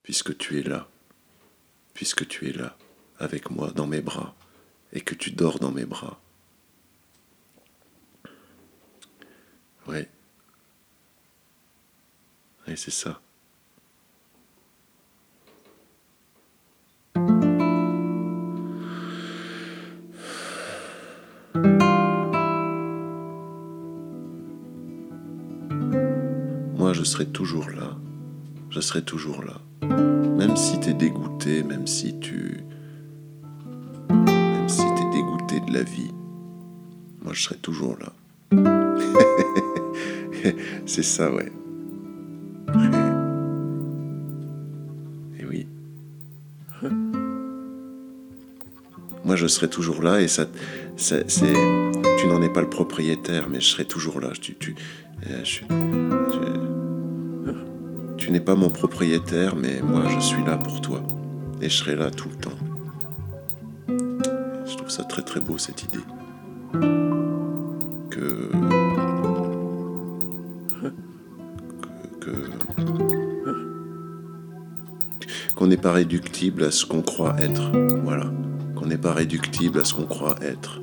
puisque tu es là, avec moi dans mes bras, et que tu dors dans mes bras. Ouais. Et c'est ça. Moi, je serai toujours là. Je serai toujours là. Même si t'es dégoûté, même si t'es dégoûté de la vie, moi, je serai toujours là. C'est ça, ouais. Et oui. Moi, je serai toujours là et ça tu n'en es pas le propriétaire, mais je serai toujours là. Tu n'es pas mon propriétaire, mais moi, je suis là pour toi. Et je serai là tout le temps. Je trouve ça très très beau, cette idée. Qu'on n'est pas réductible à ce qu'on croit être. Voilà. Qu'on n'est pas réductible à ce qu'on croit être.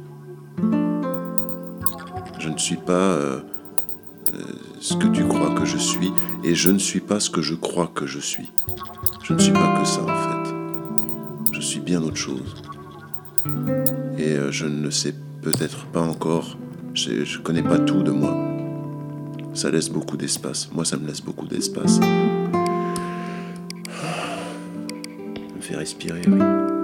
Je ne suis pas ce que tu crois que je suis, et je ne suis pas ce que je crois que je suis. Je ne suis pas que ça, en fait. Je suis bien autre chose. Et je ne le sais peut-être pas encore. Je ne connais pas tout de moi. Ça laisse beaucoup d'espace. Moi, ça me laisse beaucoup d'espace. Ça me fait respirer, oui.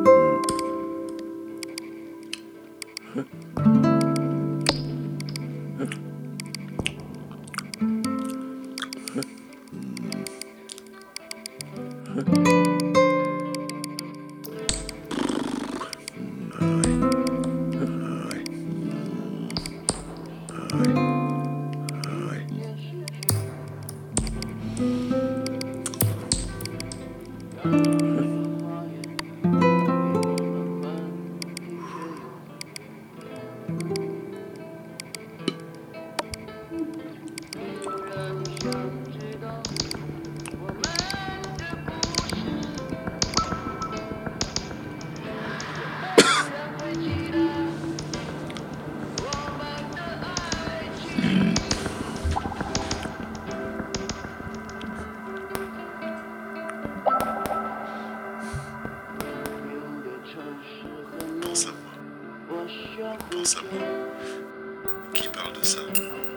Pense à moi. Qui parle de ça?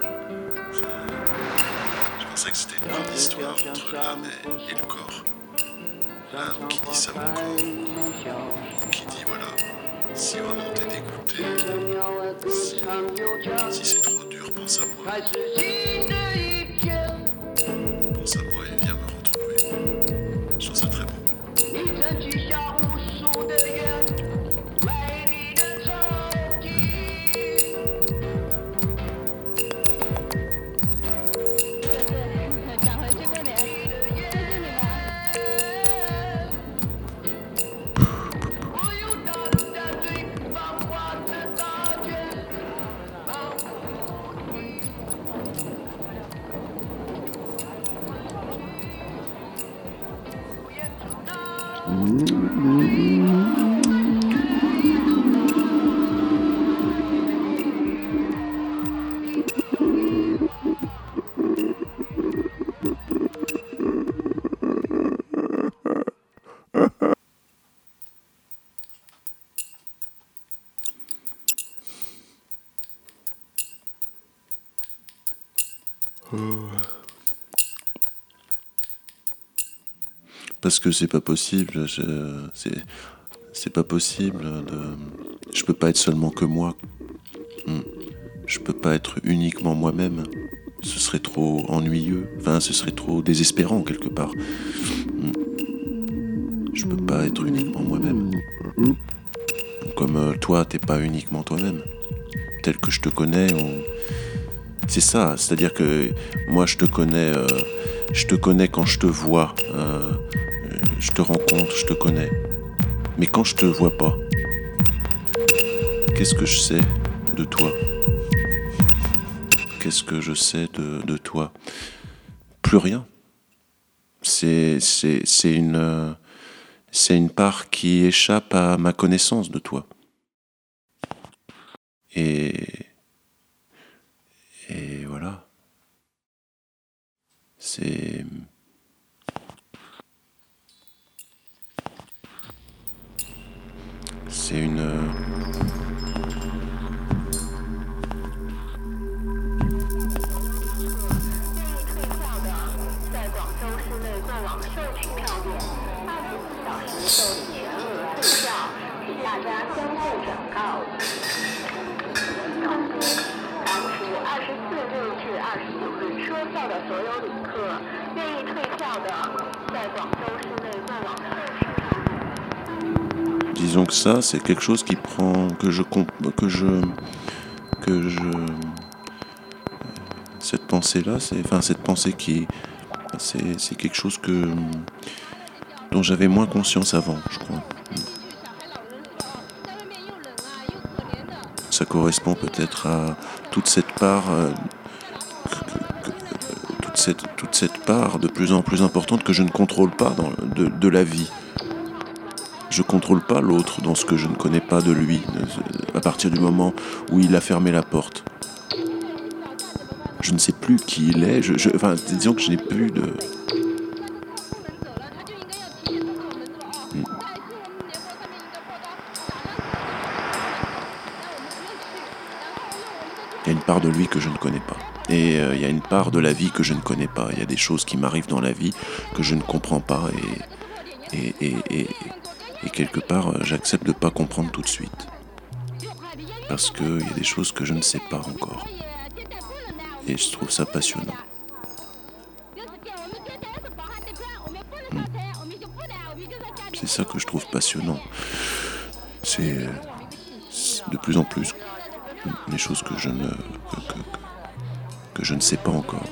Je pensais que c'était une grande histoire entre l'âme et le corps. L'âme qui dit ça au corps, qui dit voilà, si vraiment t'es dégoûté, si c'est trop dur, pense à moi. Pense à moi et viens me retrouver. Je trouve ça très beau. Parce que c'est pas possible, c'est pas possible je peux pas être seulement que moi. Je peux pas être uniquement moi-même. Ce serait trop ennuyeux. Enfin, ce serait trop désespérant quelque part. Je peux pas être uniquement moi-même. Comme toi, t'es pas uniquement toi-même. Tel que je te connais, c'est ça. C'est-à-dire que moi, je te connais quand je te vois. Je te rencontre, je te connais. Mais quand je te vois pas, qu'est-ce que je sais de toi? Qu'est-ce que je sais de toi? Plus rien. c'est une part qui échappe à ma connaissance de toi. Et voilà. C'est une disons que ça, c'est quelque chose qui prend cette pensée-là, cette pensée c'est quelque chose dont j'avais moins conscience avant, je crois. Ça correspond peut-être à toute cette part, toute cette part de plus en plus importante que je ne contrôle pas de la vie. Je ne contrôle pas l'autre dans ce que je ne connais pas de lui, à partir du moment où il a fermé la porte. Je ne sais plus qui il est, disons que je n'ai plus de... Il y a une part de lui que je ne connais pas. Et il y a une part de la vie que je ne connais pas. Il y a des choses qui m'arrivent dans la vie que je ne comprends pas et quelque part, j'accepte de ne pas comprendre tout de suite. Parce qu'il y a des choses que je ne sais pas encore. Et je trouve ça passionnant. C'est ça que je trouve passionnant. C'est de plus en plus les choses que je ne sais pas encore.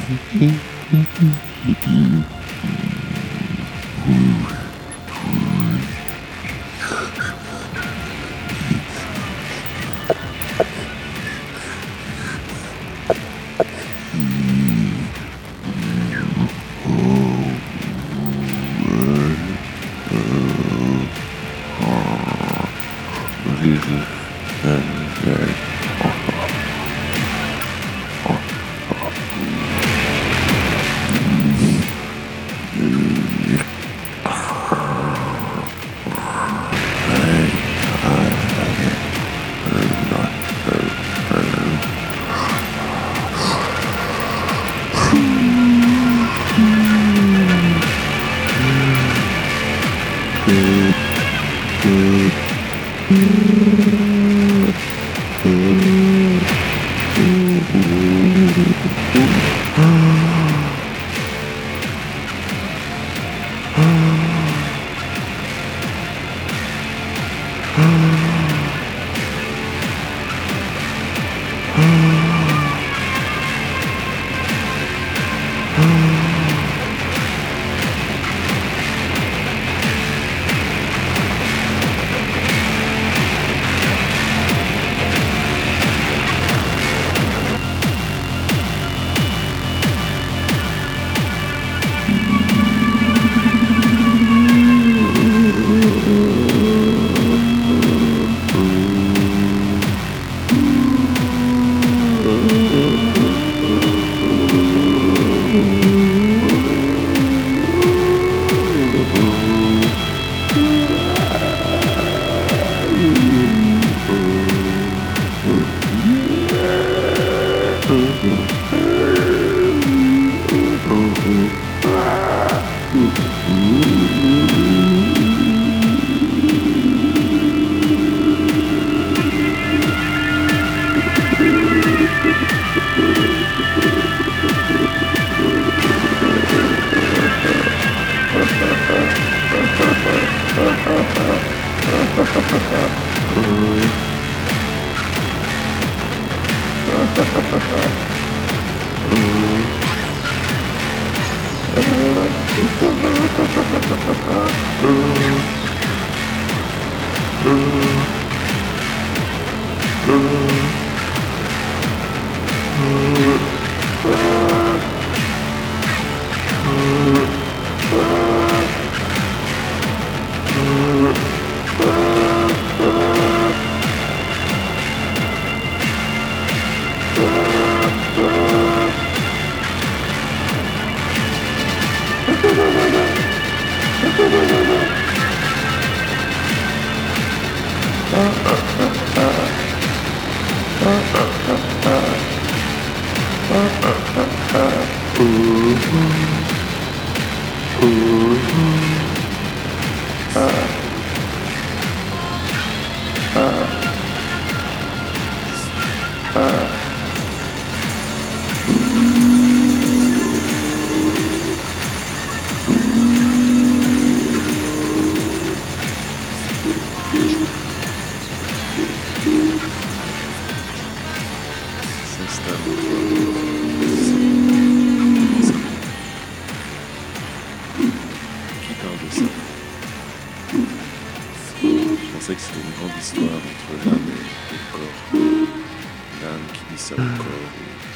Je pensais que c'était une grande histoire entre l'âme et le corps. L'âme qui dit ça au corps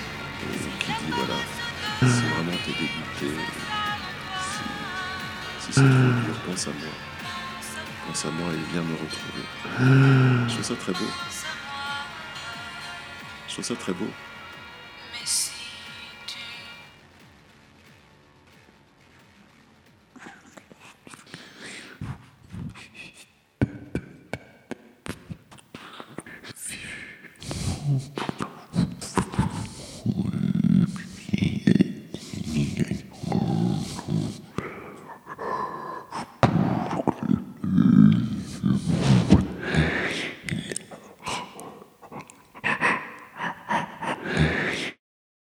et qui dit voilà, si vraiment t'es dégoûté, si c'est trop dur, pense à moi. Pense à moi et viens me retrouver. Je trouve ça très beau. Je trouve ça très beau.